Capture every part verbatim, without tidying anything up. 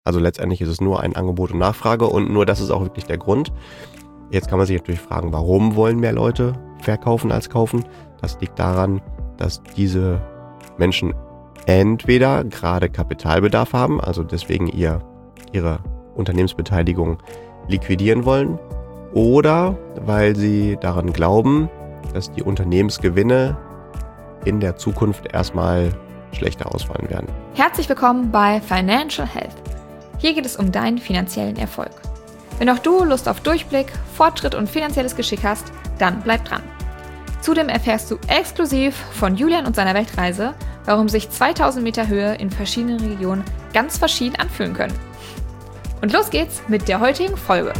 Also letztendlich ist es nur ein Angebot und Nachfrage und nur das ist auch wirklich der Grund. Jetzt kann man sich natürlich fragen, warum wollen mehr Leute verkaufen als kaufen? Das liegt daran, dass diese Menschen entweder gerade Kapitalbedarf haben, also deswegen ihr, ihre Unternehmensbeteiligung liquidieren wollen, oder weil sie daran glauben, dass die Unternehmensgewinne in der Zukunft erstmal schlechter ausfallen werden. Herzlich willkommen bei Financial Health. Hier geht es um deinen finanziellen Erfolg. Wenn auch du Lust auf Durchblick, Fortschritt und finanzielles Geschick hast, dann bleib dran. Zudem erfährst du exklusiv von Julian und seiner Weltreise, warum sich zweitausend Meter Höhe in verschiedenen Regionen ganz verschieden anfühlen können. Und los geht's mit der heutigen Folge.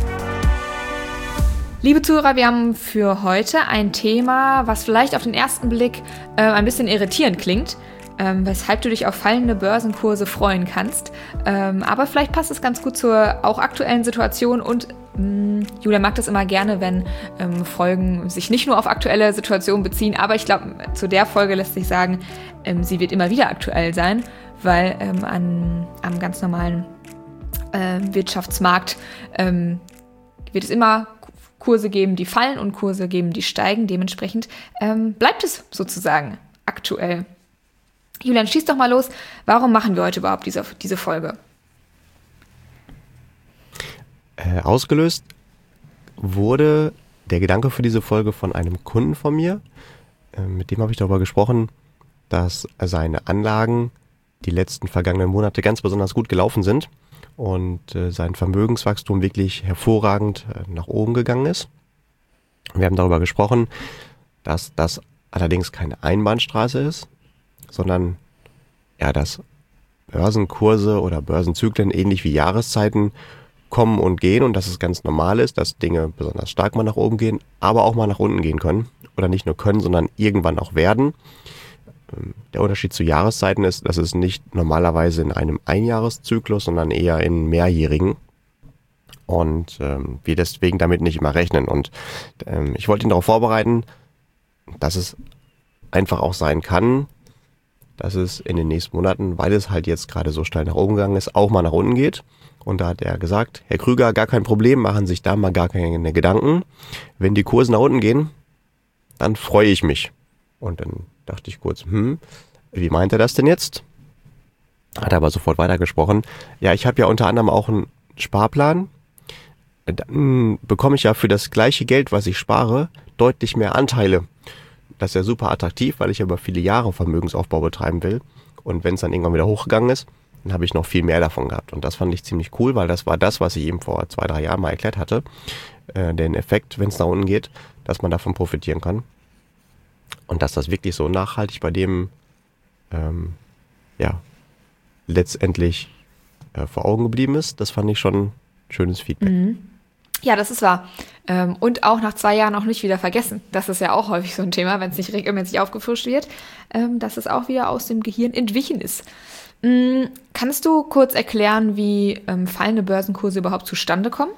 Liebe Zuhörer, wir haben für heute ein Thema, was vielleicht auf den ersten Blick äh, ein bisschen irritierend klingt, ähm, weshalb du dich auf fallende Börsenkurse freuen kannst. Ähm, aber vielleicht passt es ganz gut zur auch aktuellen Situation und mh, Julia mag das immer gerne, wenn ähm, Folgen sich nicht nur auf aktuelle Situationen beziehen, aber ich glaube, zu der Folge lässt sich sagen, ähm, sie wird immer wieder aktuell sein, weil ähm, an, am ganz normalen äh, Wirtschaftsmarkt ähm, wird es immer Kurse geben, die fallen und Kurse geben, die steigen. Dementsprechend ähm, bleibt es sozusagen aktuell. Julian, schieß doch mal los. Warum machen wir heute überhaupt diese, diese Folge? Äh, ausgelöst wurde der Gedanke für diese Folge von einem Kunden von mir. Äh, mit dem habe ich darüber gesprochen, dass seine Anlagen die letzten vergangenen Monate ganz besonders gut gelaufen sind und äh, sein Vermögenswachstum wirklich hervorragend äh, nach oben gegangen ist. Wir haben darüber gesprochen, dass das allerdings keine Einbahnstraße ist, sondern ja, dass Börsenkurse oder Börsenzyklen ähnlich wie Jahreszeiten kommen und gehen und dass es ganz normal ist, dass Dinge besonders stark mal nach oben gehen, aber auch mal nach unten gehen können. Oder nicht nur können, sondern irgendwann auch werden. Der Unterschied zu Jahreszeiten ist, dass es nicht normalerweise in einem Einjahreszyklus, sondern eher in mehrjährigen. Und ähm, wir deswegen damit nicht immer rechnen. Und ähm, ich wollte ihn darauf vorbereiten, dass es einfach auch sein kann, dass es in den nächsten Monaten, weil es halt jetzt gerade so steil nach oben gegangen ist, auch mal nach unten geht. Und da hat er gesagt, Herr Krüger, gar kein Problem, machen sich da mal gar keine Gedanken. Wenn die Kurse nach unten gehen, dann freue ich mich. Und dann dachte ich kurz, hm, wie meint er das denn jetzt? Hat er aber sofort weitergesprochen. Ja, ich habe ja unter anderem auch einen Sparplan. Dann bekomme ich ja für das gleiche Geld, was ich spare, deutlich mehr Anteile. Das ist ja super attraktiv, weil ich ja über viele Jahre Vermögensaufbau betreiben will. Und wenn es dann irgendwann wieder hochgegangen ist, dann habe ich noch viel mehr davon gehabt. Und das fand ich ziemlich cool, weil das war das, was ich ihm vor zwei, drei Jahren mal erklärt hatte. Äh, den Effekt, wenn es nach unten geht, dass man davon profitieren kann. Und dass das wirklich so nachhaltig bei dem ähm, ja, letztendlich äh, vor Augen geblieben ist, das fand ich schon ein schönes Feedback. Mhm. Ja, das ist wahr. Ähm, und auch nach zwei Jahren auch nicht wieder vergessen. Das ist ja auch häufig so ein Thema, wenn es nicht regelmäßig aufgefrischt wird, ähm, dass es auch wieder aus dem Gehirn entwichen ist. Mhm. Kannst du kurz erklären, wie ähm, fallende Börsenkurse überhaupt zustande kommen?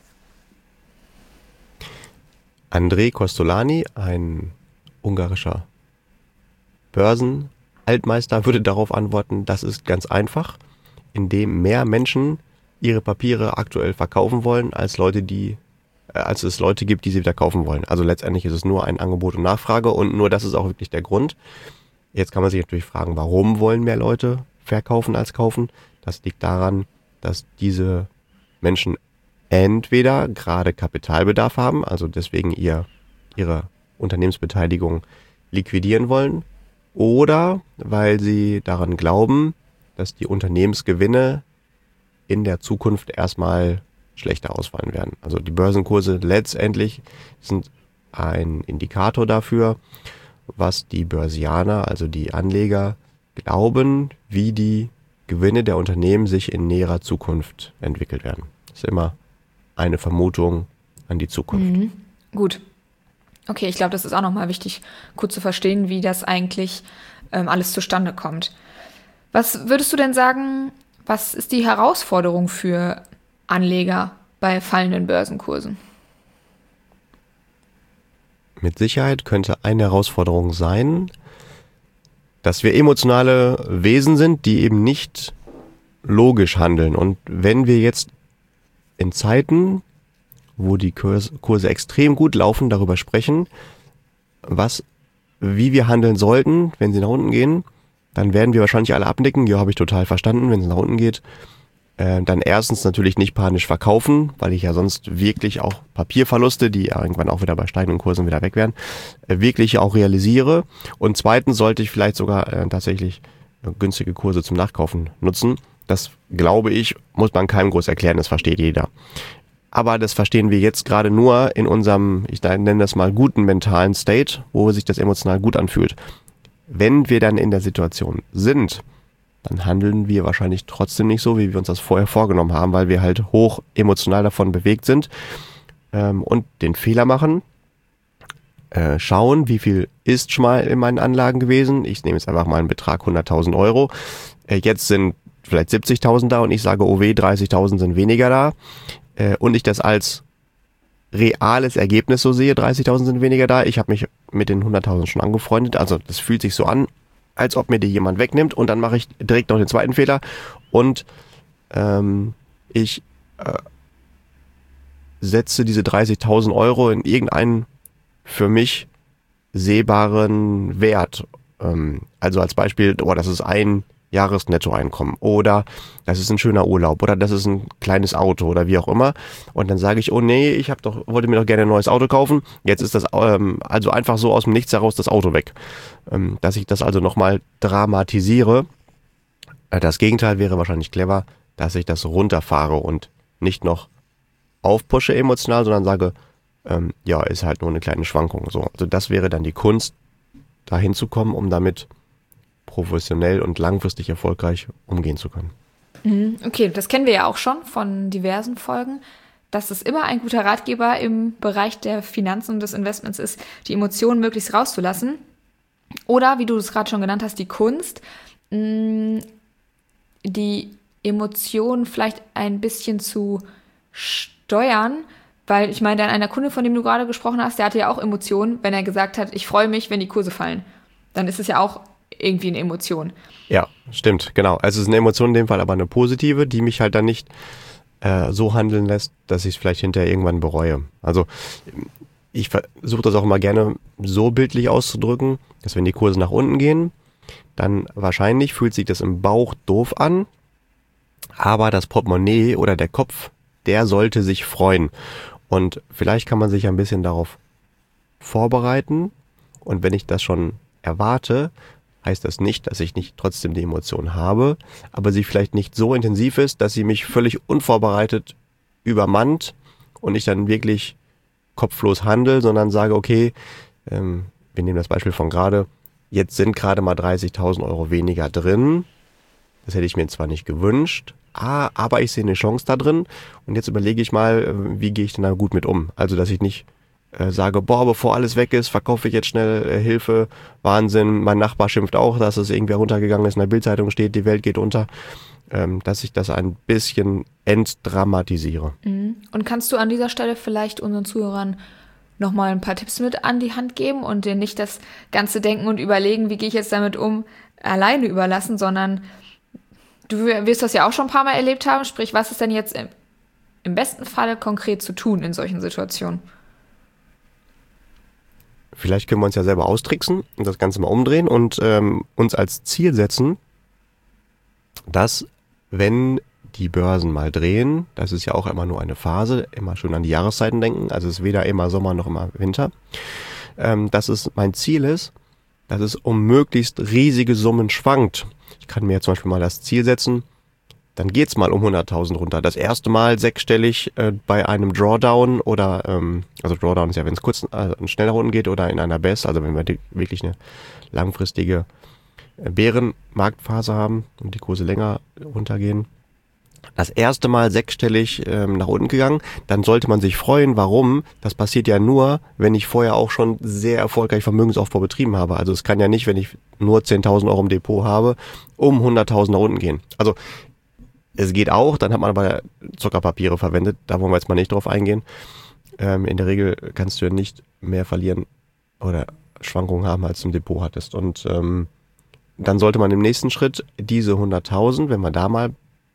André Kostolany, ein ungarischer Börsenaltmeister, würde darauf antworten, das ist ganz einfach, indem mehr Menschen ihre Papiere aktuell verkaufen wollen, als Leute, die, äh, als es Leute gibt, die sie wieder kaufen wollen. Also letztendlich ist es nur ein Angebot und Nachfrage und nur das ist auch wirklich der Grund. Jetzt kann man sich natürlich fragen, warum wollen mehr Leute verkaufen als kaufen? Das liegt daran, dass diese Menschen entweder gerade Kapitalbedarf haben, also deswegen ihr, ihre Unternehmensbeteiligung liquidieren wollen, oder weil sie daran glauben, dass die Unternehmensgewinne in der Zukunft erstmal schlechter ausfallen werden. Also die Börsenkurse letztendlich sind ein Indikator dafür, was die Börsianer, also die Anleger, glauben, wie die Gewinne der Unternehmen sich in näherer Zukunft entwickelt werden. Das ist immer eine Vermutung an die Zukunft. Mhm. Gut. Okay, ich glaube, das ist auch nochmal wichtig, kurz zu verstehen, wie das eigentlich ähm, alles zustande kommt. Was würdest du denn sagen, was ist die Herausforderung für Anleger bei fallenden Börsenkursen? Mit Sicherheit könnte eine Herausforderung sein, dass wir emotionale Wesen sind, die eben nicht logisch handeln. Und wenn wir jetzt in Zeiten, wo die Kurse, Kurse extrem gut laufen, darüber sprechen, was, wie wir handeln sollten, wenn sie nach unten gehen, dann werden wir wahrscheinlich alle abnicken. Ja, habe ich total verstanden, wenn es nach unten geht. Äh, dann erstens natürlich nicht panisch verkaufen, weil ich ja sonst wirklich auch Papierverluste, die irgendwann auch wieder bei steigenden Kursen wieder weg wären, äh, wirklich auch realisiere. Und zweitens sollte ich vielleicht sogar äh, tatsächlich äh, günstige Kurse zum Nachkaufen nutzen. Das, glaube ich, muss man keinem groß erklären, das versteht jeder. Aber das verstehen wir jetzt gerade nur in unserem, ich nenne das mal, guten mentalen State, wo sich das emotional gut anfühlt. Wenn wir dann in der Situation sind, dann handeln wir wahrscheinlich trotzdem nicht so, wie wir uns das vorher vorgenommen haben, weil wir halt hoch emotional davon bewegt sind ähm, und den Fehler machen, äh, schauen, wie viel ist schon mal in meinen Anlagen gewesen. Ich nehme jetzt einfach mal einen Betrag hunderttausend Euro. Äh, jetzt sind vielleicht siebzigtausend da und ich sage, oh weh, dreißigtausend sind weniger da. Und ich das als reales Ergebnis so sehe, dreißigtausend sind weniger da. Ich habe mich mit den hunderttausend schon angefreundet. Also das fühlt sich so an, als ob mir die jemand wegnimmt. Und dann mache ich direkt noch den zweiten Fehler. Und ähm, ich äh, setze diese dreißigtausend Euro in irgendeinen für mich sehbaren Wert. Ähm, also als Beispiel, oh, das ist ein Jahresnettoeinkommen oder das ist ein schöner Urlaub oder das ist ein kleines Auto oder wie auch immer. Und dann sage ich, oh nee, ich hab doch, wollte mir doch gerne ein neues Auto kaufen. Jetzt ist das ähm, also einfach so aus dem Nichts heraus das Auto weg. Ähm, dass ich das also nochmal dramatisiere. Äh, das Gegenteil wäre wahrscheinlich clever, dass ich das runterfahre und nicht noch aufpushe emotional, sondern sage, ähm, ja, ist halt nur eine kleine Schwankung. So, also das wäre dann die Kunst, dahin zu kommen, um damit professionell und langfristig erfolgreich umgehen zu können. Okay, das kennen wir ja auch schon von diversen Folgen, dass es immer ein guter Ratgeber im Bereich der Finanzen und des Investments ist, die Emotionen möglichst rauszulassen. Oder, wie du es gerade schon genannt hast, die Kunst, die Emotionen vielleicht ein bisschen zu steuern, weil ich meine, einer Kunde, von dem du gerade gesprochen hast, der hatte ja auch Emotionen, wenn er gesagt hat, ich freue mich, wenn die Kurse fallen. Dann ist es ja auch irgendwie eine Emotion. Ja, stimmt, genau. Also es ist eine Emotion in dem Fall, aber eine positive, die mich halt dann nicht äh, so handeln lässt, dass ich es vielleicht hinterher irgendwann bereue. Also ich versuche das auch immer gerne so bildlich auszudrücken, dass wenn die Kurse nach unten gehen, dann wahrscheinlich fühlt sich das im Bauch doof an, aber das Portemonnaie oder der Kopf, der sollte sich freuen. Und vielleicht kann man sich ein bisschen darauf vorbereiten und wenn ich das schon erwarte, heißt das nicht, dass ich nicht trotzdem die Emotion habe, aber sie vielleicht nicht so intensiv ist, dass sie mich völlig unvorbereitet übermannt und ich dann wirklich kopflos handle, sondern sage, okay, ähm, wir nehmen das Beispiel von gerade, jetzt sind gerade mal dreißigtausend Euro weniger drin, das hätte ich mir zwar nicht gewünscht, ah, aber ich sehe eine Chance da drin und jetzt überlege ich mal, wie gehe ich denn da gut mit um, also dass ich nicht Äh, sage, boah, bevor alles weg ist, verkaufe ich jetzt schnell äh, Hilfe, Wahnsinn, mein Nachbar schimpft auch, dass es irgendwer runtergegangen ist, in der Bildzeitung steht, die Welt geht unter, ähm, dass ich das ein bisschen entdramatisiere. Und kannst du an dieser Stelle vielleicht unseren Zuhörern nochmal ein paar Tipps mit an die Hand geben und denen nicht das ganze Denken und Überlegen, wie gehe ich jetzt damit um, alleine überlassen, sondern du wirst das ja auch schon ein paar Mal erlebt haben, sprich, was ist denn jetzt im, im besten Falle konkret zu tun in solchen Situationen? Vielleicht können wir uns ja selber austricksen und das Ganze mal umdrehen und ähm, uns als Ziel setzen, dass, wenn die Börsen mal drehen, das ist ja auch immer nur eine Phase, immer schön an die Jahreszeiten denken, also es ist weder immer Sommer noch immer Winter, ähm, dass es mein Ziel ist, dass es um möglichst riesige Summen schwankt. Ich kann mir zum Beispiel mal das Ziel setzen, dann geht's mal um hunderttausend runter. Das erste Mal sechsstellig äh, bei einem Drawdown oder, ähm, also Drawdown ist ja, wenn es kurz äh, schnell nach unten geht oder in einer B E S, also wenn wir die, wirklich eine langfristige äh, Bärenmarktphase haben und die Kurse länger runtergehen. Das erste Mal sechsstellig ähm, nach unten gegangen, dann sollte man sich freuen. Warum? Das passiert ja nur, wenn ich vorher auch schon sehr erfolgreich Vermögensaufbau betrieben habe. Also es kann ja nicht, wenn ich nur zehntausend Euro im Depot habe, um hunderttausend nach unten gehen. Also es geht auch, dann hat man aber Zuckerpapiere verwendet, da wollen wir jetzt mal nicht drauf eingehen. Ähm, in der Regel kannst du ja nicht mehr verlieren oder Schwankungen haben, als du im Depot hattest. Und ähm, dann sollte man im nächsten Schritt diese hunderttausend, wenn wir da mal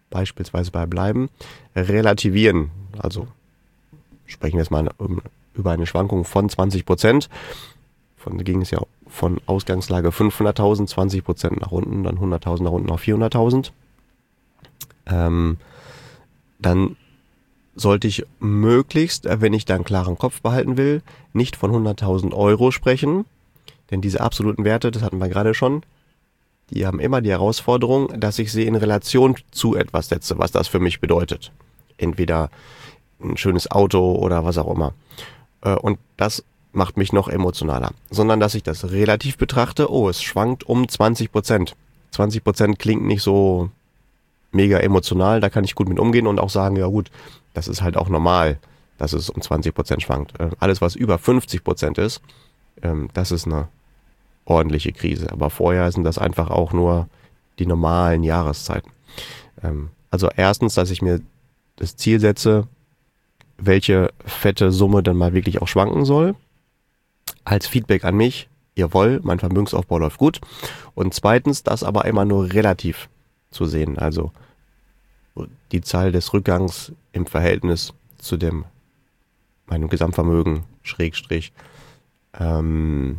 beispielsweise bei bleiben, relativieren. Also sprechen wir jetzt mal über eine Schwankung von zwanzig Prozent. Von ging es ja von Ausgangslage fünfhunderttausend, zwanzig Prozent nach unten, dann hunderttausend nach unten auf vierhunderttausend. Ähm, dann sollte ich möglichst, wenn ich da einen klaren Kopf behalten will, nicht von hunderttausend Euro sprechen. Denn diese absoluten Werte, das hatten wir gerade schon, die haben immer die Herausforderung, dass ich sie in Relation zu etwas setze, was das für mich bedeutet. Entweder ein schönes Auto oder was auch immer. Und das macht mich noch emotionaler. Sondern, dass ich das relativ betrachte, oh, es schwankt um zwanzig Prozent. zwanzig Prozent klingt nicht so mega emotional, da kann ich gut mit umgehen und auch sagen, ja gut, das ist halt auch normal, dass es um zwanzig Prozent schwankt. Alles, was über fünfzig Prozent ist, das ist eine ordentliche Krise. Aber vorher sind das einfach auch nur die normalen Jahreszeiten. Also erstens, dass ich mir das Ziel setze, welche fette Summe dann mal wirklich auch schwanken soll. Als Feedback an mich, jawohl, mein Vermögensaufbau läuft gut. Und zweitens, das aber immer nur relativ zu sehen. Also die Zahl des Rückgangs im Verhältnis zu dem meinem Gesamtvermögen, Schrägstrich, ähm,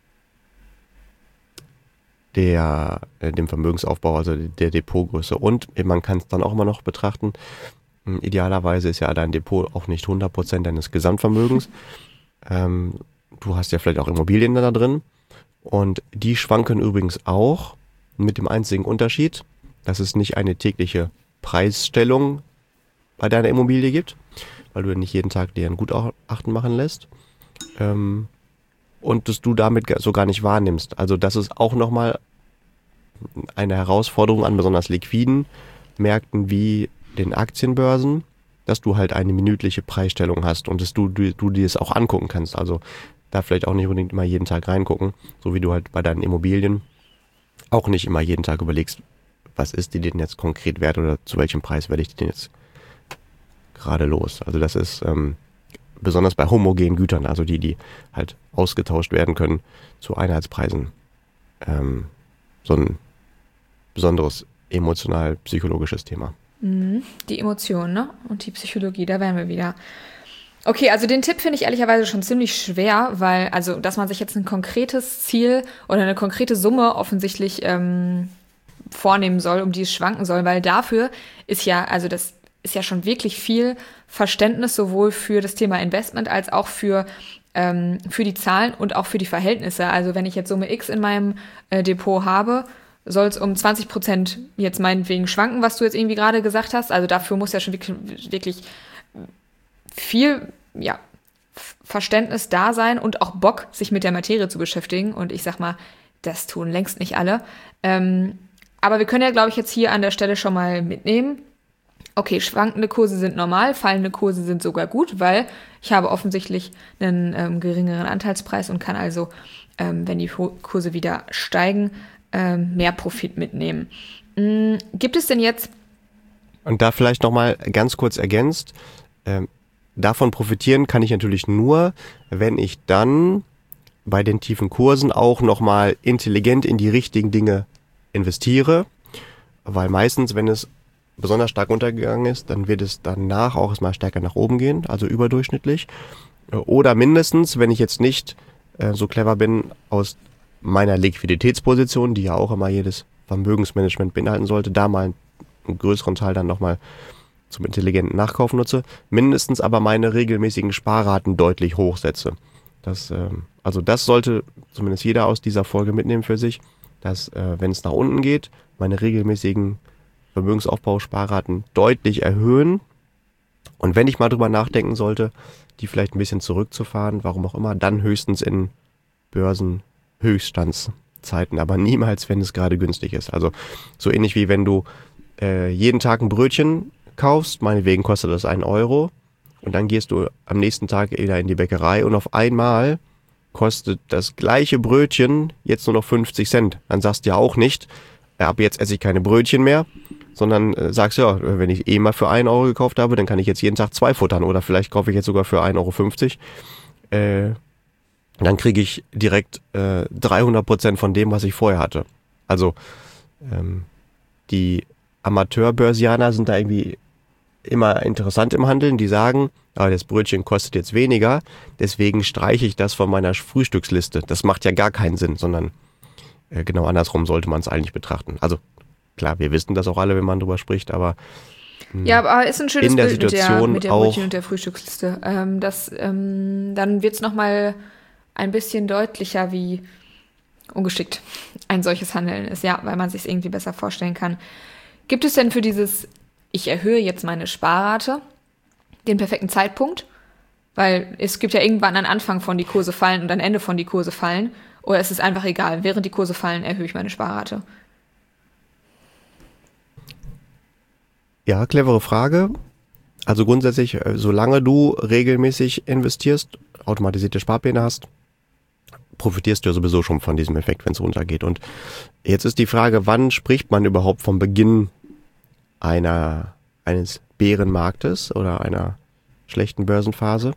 der, äh, dem Vermögensaufbau, also der Depotgröße. Und man kann es dann auch immer noch betrachten, idealerweise ist ja dein Depot auch nicht hundert Prozent deines Gesamtvermögens. Ähm, du hast ja vielleicht auch Immobilien da drin. Und die schwanken übrigens auch mit dem einzigen Unterschied, dass es nicht eine tägliche Preisstellung bei deiner Immobilie gibt, weil du nicht jeden Tag dir ein Gutachten machen lässt. Ähm, und dass du damit so gar nicht wahrnimmst. Also das ist auch nochmal eine Herausforderung an besonders liquiden Märkten wie den Aktienbörsen, dass du halt eine minütliche Preisstellung hast und dass du, du, du dir es auch angucken kannst. Also da vielleicht auch nicht unbedingt immer jeden Tag reingucken, so wie du halt bei deinen Immobilien auch nicht immer jeden Tag überlegst, was ist die denn jetzt konkret wert oder zu welchem Preis werde ich die denn jetzt gerade los. Also das ist ähm, besonders bei homogenen Gütern, also die, die halt ausgetauscht werden können zu Einheitspreisen, ähm, so ein besonderes emotional-psychologisches Thema. Die Emotionen, ne? Und die Psychologie, da wären wir wieder. Okay, also den Tipp finde ich ehrlicherweise schon ziemlich schwer, weil, also, dass man sich jetzt ein konkretes Ziel oder eine konkrete Summe offensichtlich ähm, vornehmen soll, um die es schwanken soll, weil dafür ist ja, also das ist ja schon wirklich viel Verständnis sowohl für das Thema Investment als auch für, ähm, für die Zahlen und auch für die Verhältnisse. Also wenn ich jetzt Summe X in meinem äh, Depot habe, soll es um zwanzig Prozent jetzt meinetwegen schwanken, was du jetzt irgendwie gerade gesagt hast. Also dafür muss ja schon wirklich, wirklich viel ja, Verständnis da sein und auch Bock, sich mit der Materie zu beschäftigen. Und ich sag mal, das tun längst nicht alle. Ähm, aber wir können ja, glaube ich, jetzt hier an der Stelle schon mal mitnehmen. Okay, schwankende Kurse sind normal, fallende Kurse sind sogar gut, weil ich habe offensichtlich einen ähm, geringeren Anteilspreis und kann also, ähm, wenn die Kurse wieder steigen, ähm, mehr Profit mitnehmen. Mhm. Gibt es denn jetzt... Und da vielleicht nochmal ganz kurz ergänzt, ähm, davon profitieren kann ich natürlich nur, wenn ich dann bei den tiefen Kursen auch nochmal intelligent in die richtigen Dinge investiere, weil meistens, wenn es besonders stark untergegangen ist, dann wird es danach auch erstmal stärker nach oben gehen, also überdurchschnittlich. Oder mindestens, wenn ich jetzt nicht äh, so clever bin, aus meiner Liquiditätsposition, die ja auch immer jedes Vermögensmanagement beinhalten sollte, da mal einen größeren Teil dann nochmal zum intelligenten Nachkauf nutze, mindestens aber meine regelmäßigen Sparraten deutlich hochsetze. Das, äh, also das sollte zumindest jeder aus dieser Folge mitnehmen für sich, dass, äh, wenn es nach unten geht, meine regelmäßigen Vermögensaufbausparraten deutlich erhöhen. Und wenn ich mal drüber nachdenken sollte, die vielleicht ein bisschen zurückzufahren, warum auch immer, dann höchstens in Börsenhöchststandszeiten, aber niemals, wenn es gerade günstig ist. Also so ähnlich wie wenn du äh, jeden Tag ein Brötchen kaufst, meinetwegen kostet das einen Euro und dann gehst du am nächsten Tag wieder in die Bäckerei und auf einmal kostet das gleiche Brötchen jetzt nur noch fünfzig Cent. Dann sagst du ja auch nicht, ab jetzt esse ich keine Brötchen mehr, sondern äh, sagst ja, wenn ich eh mal für einen Euro gekauft habe, dann kann ich jetzt jeden Tag zwei futtern oder vielleicht kaufe ich jetzt sogar für ein Euro fünfzig. Äh, dann kriege ich direkt äh, dreihundert Prozent von dem, was ich vorher hatte. Also ähm, die Amateurbörsianer sind da irgendwie immer interessant im Handeln, die sagen, aber das Brötchen kostet jetzt weniger, deswegen streiche ich das von meiner Frühstücksliste. Das macht ja gar keinen Sinn, sondern äh, genau andersrum sollte man es eigentlich betrachten. Also klar, wir wissen das auch alle, wenn man drüber spricht, aber mh, Ja, aber ist ein schönes in der Bild mit der, Situation mit der auch- Brötchen und der Frühstücksliste. Ähm, das, ähm, dann wird es nochmal ein bisschen deutlicher, wie ungeschickt ein solches Handeln ist, ja, weil man sich es irgendwie besser vorstellen kann. Gibt es denn für dieses, ich erhöhe jetzt meine Sparrate, den perfekten Zeitpunkt? Weil es gibt ja irgendwann einen Anfang von die Kurse fallen und ein Ende von die Kurse fallen. Oder ist es einfach egal, während die Kurse fallen, erhöhe ich meine Sparrate? Ja, clevere Frage. Also grundsätzlich, äh, solange du regelmäßig investierst, automatisierte Sparpläne hast, profitierst du ja sowieso schon von diesem Effekt, wenn es runtergeht. Und jetzt ist die Frage, wann spricht man überhaupt vom Beginn einer, eines Bärenmarktes oder einer schlechten Börsenphase?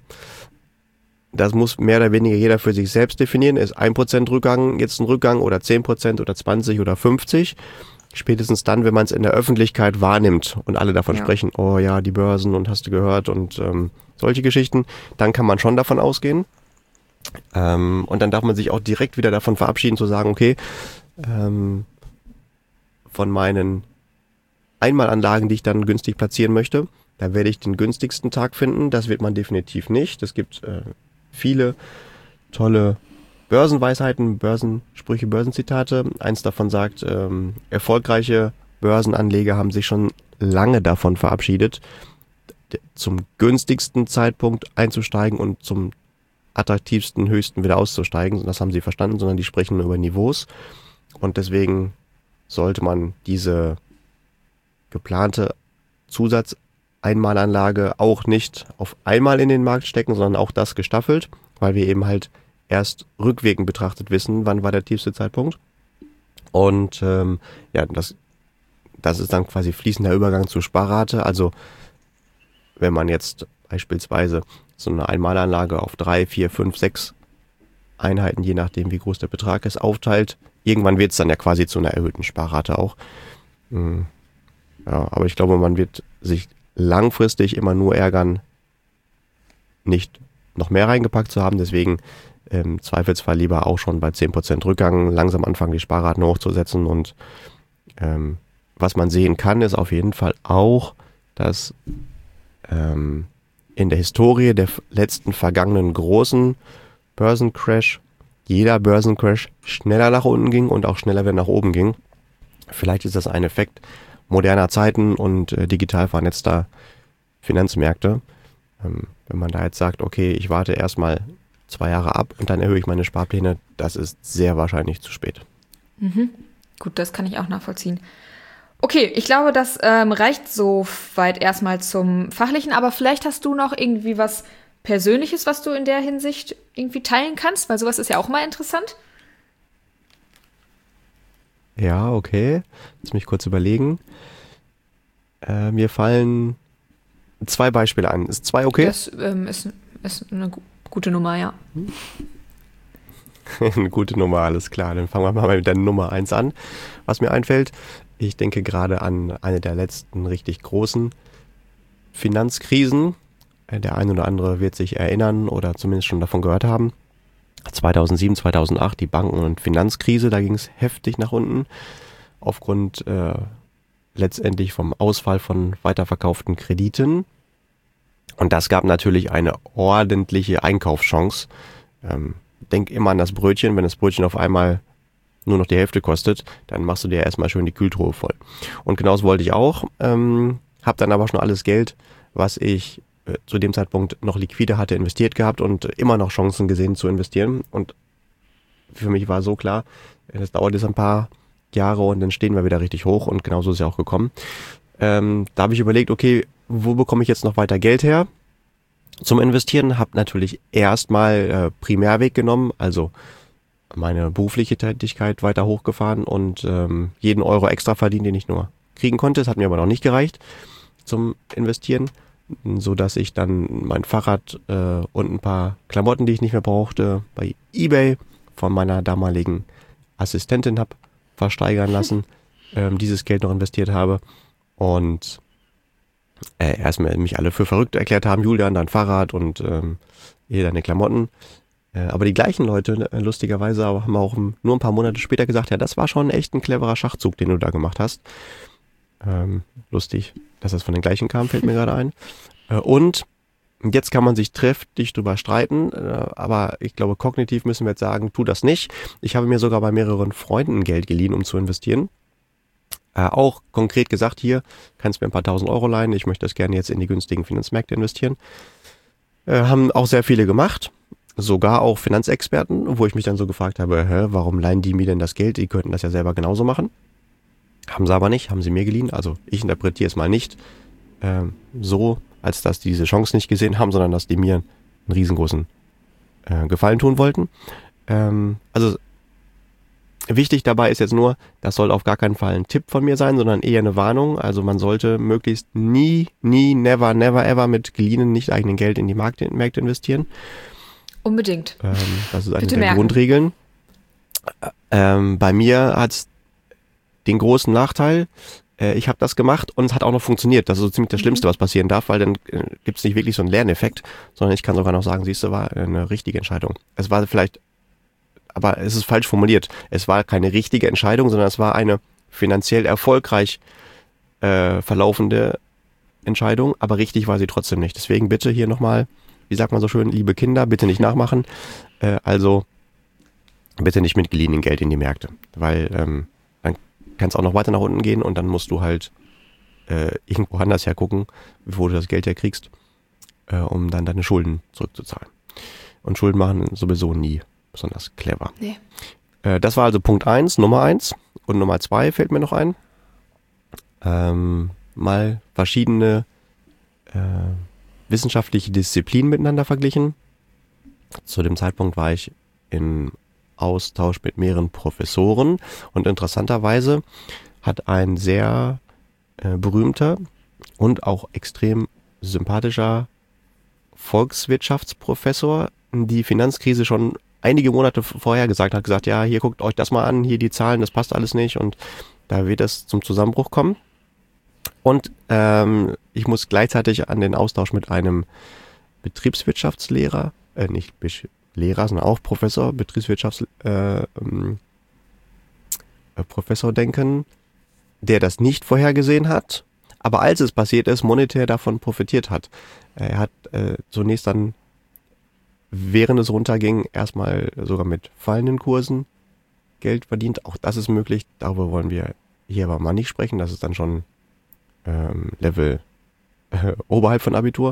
Das muss mehr oder weniger jeder für sich selbst definieren. Ist ein Prozent Rückgang jetzt ein Rückgang oder zehn Prozent oder zwanzig oder fünfzig? Spätestens dann, wenn man es in der Öffentlichkeit wahrnimmt und alle davon Ja. sprechen, oh ja, die Börsen und hast du gehört und ähm, solche Geschichten, dann kann man schon davon ausgehen. Ähm, und dann darf man sich auch direkt wieder davon verabschieden, zu sagen, okay, ähm, von meinen Einmalanlagen, die ich dann günstig platzieren möchte, da werde ich den günstigsten Tag finden. Das wird man definitiv nicht. Es gibt äh, viele tolle Börsenweisheiten, Börsensprüche, Börsenzitate. Eins davon sagt, ähm, erfolgreiche Börsenanleger haben sich schon lange davon verabschiedet, d- zum günstigsten Zeitpunkt einzusteigen und zum attraktivsten, höchsten wieder auszusteigen. Das haben sie verstanden, sondern die sprechen nur über Niveaus. Und deswegen sollte man diese geplante Zusatzeinmalanlage auch nicht auf einmal in den Markt stecken, sondern auch das gestaffelt, weil wir eben halt erst rückwirkend betrachtet wissen, wann war der tiefste Zeitpunkt. Und ähm, ja, das, das ist dann quasi fließender Übergang zur Sparrate. Also wenn man jetzt beispielsweise so eine Einmalanlage auf drei, vier, fünf, sechs Einheiten, je nachdem wie groß der Betrag ist, aufteilt, irgendwann wird es dann ja quasi zu einer erhöhten Sparrate auch. Hm. Ja, aber ich glaube, man wird sich langfristig immer nur ärgern, nicht noch mehr reingepackt zu haben. Deswegen im Zweifelsfall lieber auch schon bei zehn Prozent Rückgang langsam anfangen, die Sparraten hochzusetzen. Und ähm, was man sehen kann, ist auf jeden Fall auch, dass ähm, in der Historie der f- letzten vergangenen großen Börsencrash jeder Börsencrash schneller nach unten ging und auch schneller wieder nach oben ging. Vielleicht ist das ein Effekt moderner Zeiten und äh, digital vernetzter Finanzmärkte. Ähm, wenn man da jetzt sagt, okay, ich warte erstmal zwei Jahre ab und dann erhöhe ich meine Sparpläne, das ist sehr wahrscheinlich zu spät. Gut, das kann ich auch nachvollziehen. Okay, ich glaube, das ähm, reicht so weit erstmal zum Fachlichen, aber vielleicht hast du noch irgendwie was Persönliches, was du in der Hinsicht irgendwie teilen kannst, weil sowas ist ja auch mal interessant. Ja, okay. Lass mich kurz überlegen. Äh, mir fallen zwei Beispiele an. Ist zwei okay? Das ähm, ist, ist eine gu- gute Nummer, ja. Eine gute Nummer, alles klar. Dann fangen wir mal mit der Nummer eins an. Was mir einfällt, ich denke gerade an eine der letzten richtig großen Finanzkrisen. Äh, Der ein oder andere wird sich erinnern oder zumindest schon davon gehört haben. zweitausendsieben, zweitausendacht, die Banken- und Finanzkrise, da ging es heftig nach unten. Aufgrund äh, letztendlich vom Ausfall von weiterverkauften Krediten. Und das gab natürlich eine ordentliche Einkaufschance. Ähm, denk immer an das Brötchen. Wenn das Brötchen auf einmal nur noch die Hälfte kostet, dann machst du dir erstmal schön die Kühltruhe voll. Und genauso wollte ich auch. Ähm, hab dann aber schon alles Geld, was ich äh, zu dem Zeitpunkt noch liquide hatte, investiert gehabt und immer noch Chancen gesehen zu investieren. Und für mich war so klar, äh, das dauert jetzt ein paar Jahre und dann stehen wir wieder richtig hoch und genauso ist es ja auch gekommen. Ähm, da habe ich überlegt, okay, wo bekomme ich jetzt noch weiter Geld her zum Investieren? Habe natürlich erstmal äh, Primärweg genommen, also meine berufliche Tätigkeit weiter hochgefahren und ähm, jeden Euro extra verdient, den ich nur kriegen konnte. Das hat mir aber noch nicht gereicht zum Investieren, so dass ich dann mein Fahrrad äh, und ein paar Klamotten, die ich nicht mehr brauchte, bei eBay von meiner damaligen Assistentin habe versteigern lassen, ähm, dieses Geld noch investiert habe Und äh, erstmal mich alle für verrückt erklärt haben, Julian, dein Fahrrad und ähm, hier deine Klamotten. Äh, aber die gleichen Leute, äh, lustigerweise, haben auch nur ein paar Monate später gesagt, ja, das war schon echt ein cleverer Schachzug, den du da gemacht hast. Ähm, lustig, dass das von den gleichen kam, fällt mir gerade ein. Äh, und jetzt kann man sich trefflich drüber streiten, äh, aber ich glaube, kognitiv müssen wir jetzt sagen, tu das nicht. Ich habe mir sogar bei mehreren Freunden Geld geliehen, um zu investieren. Äh, auch konkret gesagt, hier kannst du mir ein paar tausend Euro leihen, ich möchte das gerne jetzt in die günstigen Finanzmärkte investieren. Äh, haben auch sehr viele gemacht, sogar auch Finanzexperten, wo ich mich dann so gefragt habe, hä, warum leihen die mir denn das Geld? Die könnten das ja selber genauso machen. Haben sie aber nicht, haben sie mir geliehen. Also ich interpretiere es mal nicht äh, so, als dass die diese Chance nicht gesehen haben, sondern dass die mir einen riesengroßen äh, Gefallen tun wollten. Ähm, also wichtig dabei ist jetzt nur, das soll auf gar keinen Fall ein Tipp von mir sein, sondern eher eine Warnung. Also man sollte möglichst nie, nie, never, never, ever mit geliehenen, nicht eigenen Geld in die Markt, Märkte investieren. Unbedingt. Ähm, das ist eine Bitte der merken. Grundregeln. Ähm, bei mir hat es den großen Nachteil, äh, ich habe das gemacht und es hat auch noch funktioniert. Das ist so ziemlich das Schlimmste, was passieren darf, weil dann äh, gibt es nicht wirklich so einen Lerneffekt, sondern ich kann sogar noch sagen, siehst du, war eine richtige Entscheidung. Es war vielleicht, aber es ist falsch formuliert. Es war keine richtige Entscheidung, sondern es war eine finanziell erfolgreich äh, verlaufende Entscheidung, aber richtig war sie trotzdem nicht. Deswegen bitte hier nochmal, wie sagt man so schön, liebe Kinder, bitte nicht nachmachen. Äh, also bitte nicht mit geliehenem Geld in die Märkte, weil ähm, dann kann es auch noch weiter nach unten gehen und dann musst du halt äh, irgendwo anders hergucken, wo du das Geld herkriegst, äh, um dann deine Schulden zurückzuzahlen. Und Schulden machen sowieso nie besonders clever. Nee. Äh, das war also Punkt eins, Nummer eins. Und Nummer zwei fällt mir noch ein. Ähm, mal verschiedene äh, wissenschaftliche Disziplinen miteinander verglichen. Zu dem Zeitpunkt war ich im Austausch mit mehreren Professoren und interessanterweise hat ein sehr äh, berühmter und auch extrem sympathischer Volkswirtschaftsprofessor die Finanzkrise schon einige Monate vorher gesagt, hat gesagt, ja, hier guckt euch das mal an, hier die Zahlen, das passt alles nicht und da wird es zum Zusammenbruch kommen. Und ähm, ich muss gleichzeitig an den Austausch mit einem Betriebswirtschaftslehrer, äh, nicht Lehrer, sondern auch Professor, Betriebswirtschaftsprofessor äh, ähm, äh, Professor denken, der das nicht vorhergesehen hat, aber als es passiert ist, monetär davon profitiert hat. Er hat äh, zunächst dann, während es runterging, erstmal sogar mit fallenden Kursen Geld verdient. Auch das ist möglich, darüber wollen wir hier aber mal nicht sprechen, das ist dann schon ähm, Level äh, oberhalb von Abitur.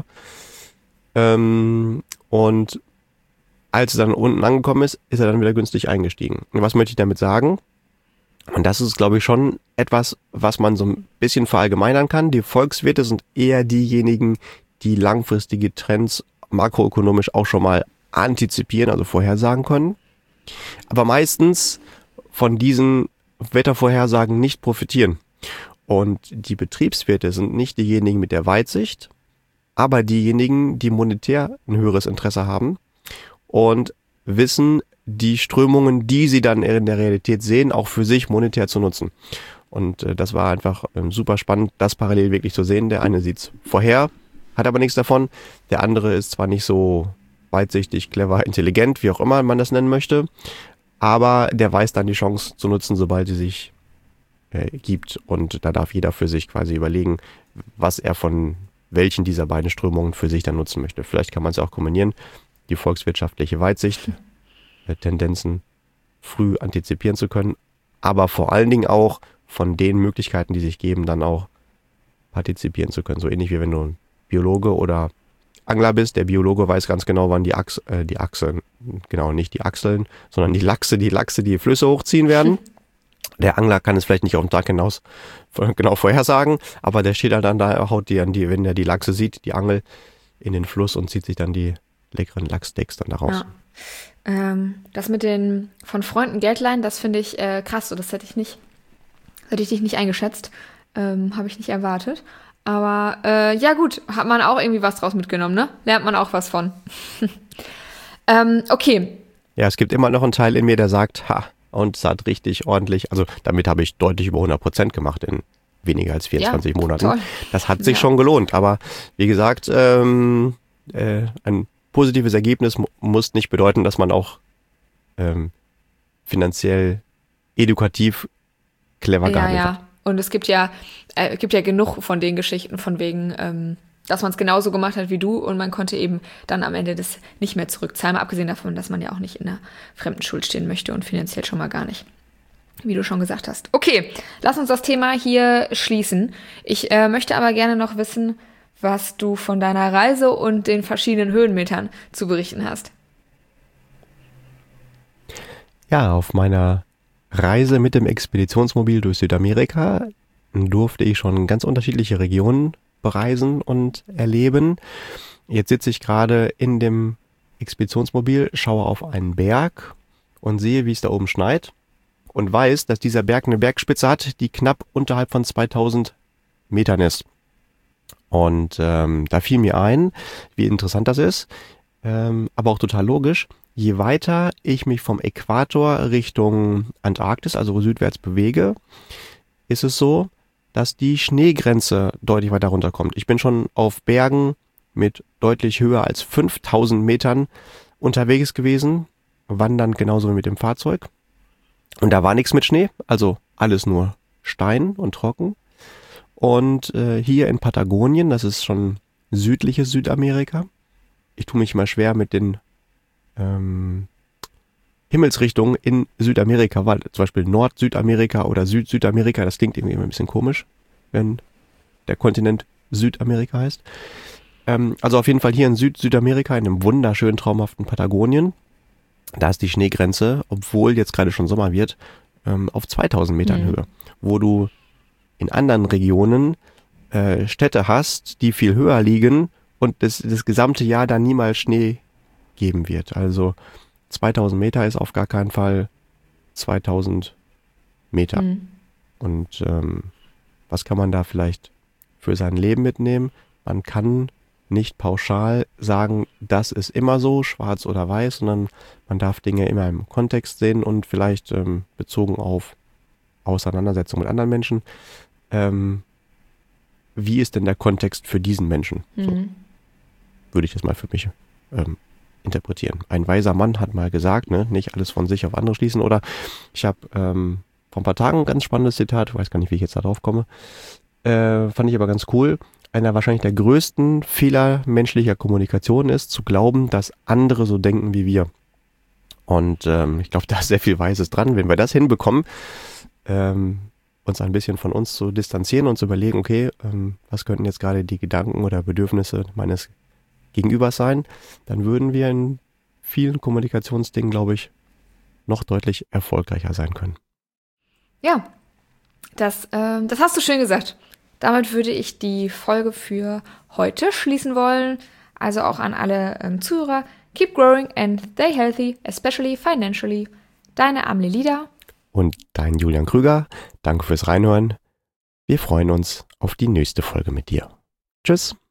Ähm, und als es dann unten angekommen ist, ist er dann wieder günstig eingestiegen. Und was möchte ich damit sagen? Und das ist, glaube ich, schon etwas, was man so ein bisschen verallgemeinern kann. Die Volkswirte sind eher diejenigen, die langfristige Trends makroökonomisch auch schon mal antizipieren, also vorhersagen können. Aber meistens von diesen Wettervorhersagen nicht profitieren. Und die Betriebswirte sind nicht diejenigen mit der Weitsicht, aber diejenigen, die monetär ein höheres Interesse haben und wissen, die Strömungen, die sie dann in der Realität sehen, auch für sich monetär zu nutzen. Und äh, das war einfach ähm, super spannend, das parallel wirklich zu sehen. Der eine sieht's vorher, hat aber nichts davon. Der andere ist zwar nicht so weitsichtig, clever, intelligent, wie auch immer man das nennen möchte, aber der weiß dann die Chance zu nutzen, sobald sie sich äh, gibt. Und da darf jeder für sich quasi überlegen, was er von welchen dieser beiden Strömungen für sich dann nutzen möchte. Vielleicht kann man es auch kombinieren. Die volkswirtschaftliche Weitsicht, äh, Tendenzen früh antizipieren zu können, aber vor allen Dingen auch von den Möglichkeiten, die sich geben, dann auch partizipieren zu können. So ähnlich wie wenn du ein Biologe oder Angler bist. Der Biologe weiß ganz genau, wann die, Achs äh, die Achseln, genau, nicht die Achseln, sondern die Lachse, die Lachse, die Flüsse hochziehen werden. Der Angler kann es vielleicht nicht auf den Tag hinaus genau vorhersagen, aber der steht halt dann da, haut die an die, wenn der die Lachse sieht, die Angel in den Fluss und zieht sich dann die leckeren Lachssteaks dann daraus. Ja. Ähm, das mit den von Freunden Geld leihen, das finde ich äh, krass. So, das hätte ich nicht, hätte ich dich nicht eingeschätzt. Ähm, habe ich nicht erwartet. Aber äh, ja gut, hat man auch irgendwie was draus mitgenommen, ne? Lernt man auch was von. ähm, okay. Ja, es gibt immer noch einen Teil in mir, der sagt, ha, und es hat richtig ordentlich, also damit habe ich deutlich über hundert Prozent gemacht in weniger als vierundzwanzig ja, Monaten. Toll. Das hat sich ja. schon gelohnt. Aber wie gesagt, ähm, äh, ein positives Ergebnis mu- muss nicht bedeuten, dass man auch ähm, finanziell, edukativ clever Ja, gehandelt hat. ja. Und es gibt ja, äh, gibt ja genug von den Geschichten von wegen, ähm, dass man es genauso gemacht hat wie du und man konnte eben dann am Ende das nicht mehr zurückzahlen. Mal abgesehen davon, dass man ja auch nicht in einer fremden Schuld stehen möchte und finanziell schon mal gar nicht. Wie du schon gesagt hast. Okay, lass uns das Thema hier schließen. Ich äh, möchte aber gerne noch wissen, was du von deiner Reise und den verschiedenen Höhenmetern zu berichten hast. Ja, auf meiner Reise mit dem Expeditionsmobil durch Südamerika durfte ich schon ganz unterschiedliche Regionen bereisen und erleben. Jetzt sitze ich gerade in dem Expeditionsmobil, schaue auf einen Berg und sehe, wie es da oben schneit und weiß, dass dieser Berg eine Bergspitze hat, die knapp unterhalb von zweitausend Metern ist. Und ähm, da fiel mir ein, wie interessant das ist, ähm, aber auch total logisch. Je weiter ich mich vom Äquator Richtung Antarktis, also südwärts bewege, ist es so, dass die Schneegrenze deutlich weiter runterkommt. Ich bin schon auf Bergen mit deutlich höher als fünftausend Metern unterwegs gewesen, wandern genauso wie mit dem Fahrzeug. Und da war nichts mit Schnee, also alles nur Stein und trocken. Und äh, hier in Patagonien, das ist schon südliches Südamerika. Ich tue mich mal schwer mit den ähm, Himmelsrichtungen in Südamerika, weil zum Beispiel Nord-Südamerika oder Süd-Südamerika, das klingt irgendwie immer ein bisschen komisch, wenn der Kontinent Südamerika heißt. Ähm, also auf jeden Fall hier in Süd-Südamerika, in einem wunderschönen, traumhaften Patagonien. Da ist die Schneegrenze, obwohl jetzt gerade schon Sommer wird, ähm, auf zweitausend Metern Mhm. Höhe, wo du in anderen Regionen äh, Städte hast, die viel höher liegen und das, das gesamte Jahr dann niemals Schnee geben wird. Also zweitausend Meter ist auf gar keinen Fall zweitausend Meter. Mhm. Und ähm, was kann man da vielleicht für sein Leben mitnehmen? Man kann nicht pauschal sagen, das ist immer so, schwarz oder weiß, sondern man darf Dinge immer im Kontext sehen und vielleicht ähm, bezogen auf Auseinandersetzung mit anderen Menschen. Ähm, wie ist denn der Kontext für diesen Menschen? So Mhm. würde ich das mal für mich ähm, interpretieren. Ein weiser Mann hat mal gesagt, ne, nicht alles von sich auf andere schließen. Oder ich habe ähm, vor ein paar Tagen ein ganz spannendes Zitat, weiß gar nicht, wie ich jetzt da drauf komme, äh, fand ich aber ganz cool. Einer wahrscheinlich der größten Fehler menschlicher Kommunikation ist, zu glauben, dass andere so denken wie wir. Und ähm, ich glaube, da ist sehr viel Weises dran. Wenn wir das hinbekommen, ähm, uns ein bisschen von uns zu distanzieren und zu überlegen, okay, ähm, was könnten jetzt gerade die Gedanken oder Bedürfnisse meines Gegenübers sein, dann würden wir in vielen Kommunikationsdingen, glaube ich, noch deutlich erfolgreicher sein können. Ja, das, ähm, das hast du schön gesagt. Damit würde ich die Folge für heute schließen wollen. Also auch an alle ähm, Zuhörer. Keep growing and stay healthy, especially financially. Deine Amelie Lieder. Und dein Julian Krüger, danke fürs Reinhören. Wir freuen uns auf die nächste Folge mit dir. Tschüss.